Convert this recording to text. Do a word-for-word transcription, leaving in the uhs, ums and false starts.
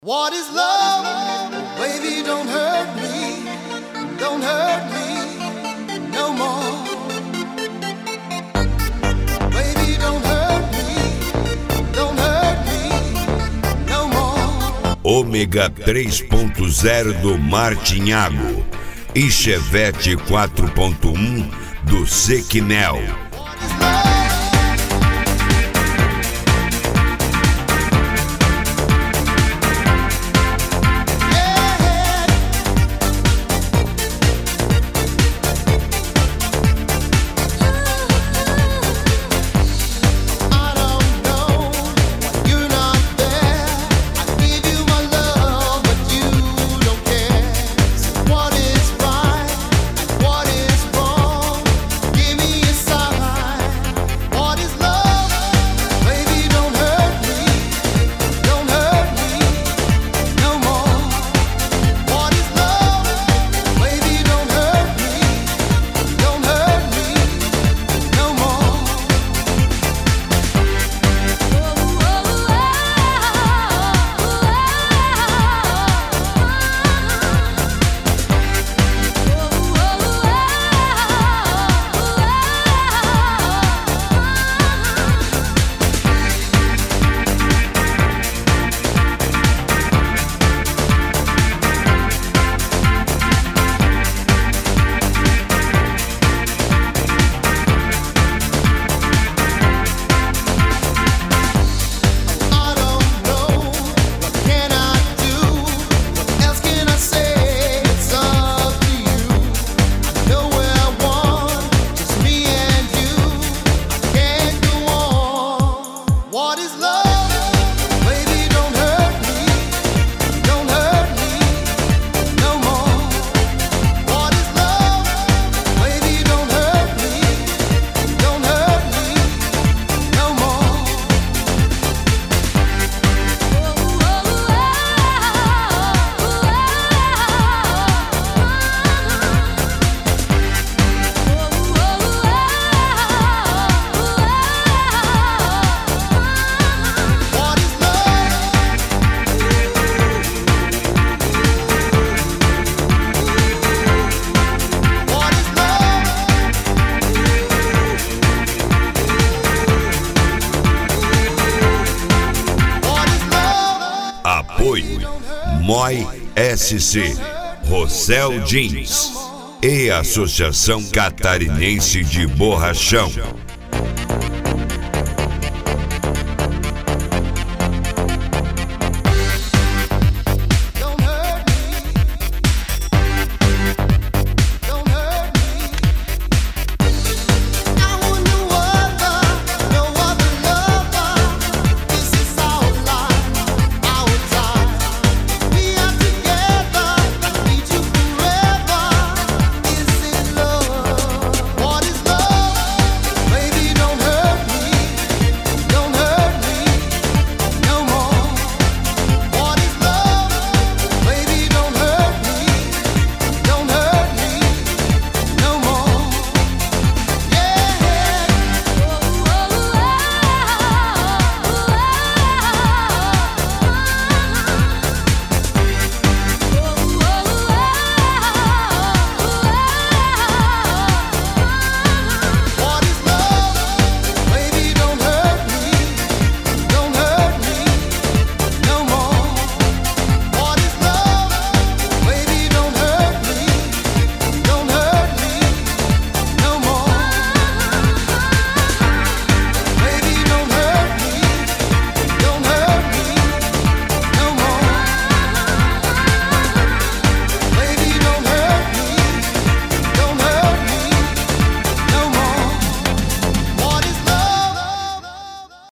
What is love? Baby, don't hurt me, don't hurt me no more. Baby, don't hurt me, don't hurt me no more. Ômega três ponto zero do Martinhago e Chevette quatro ponto um do Sequinel. Apoio Moi S C, Rossel Jeans e Associação Catarinense de Borrachão.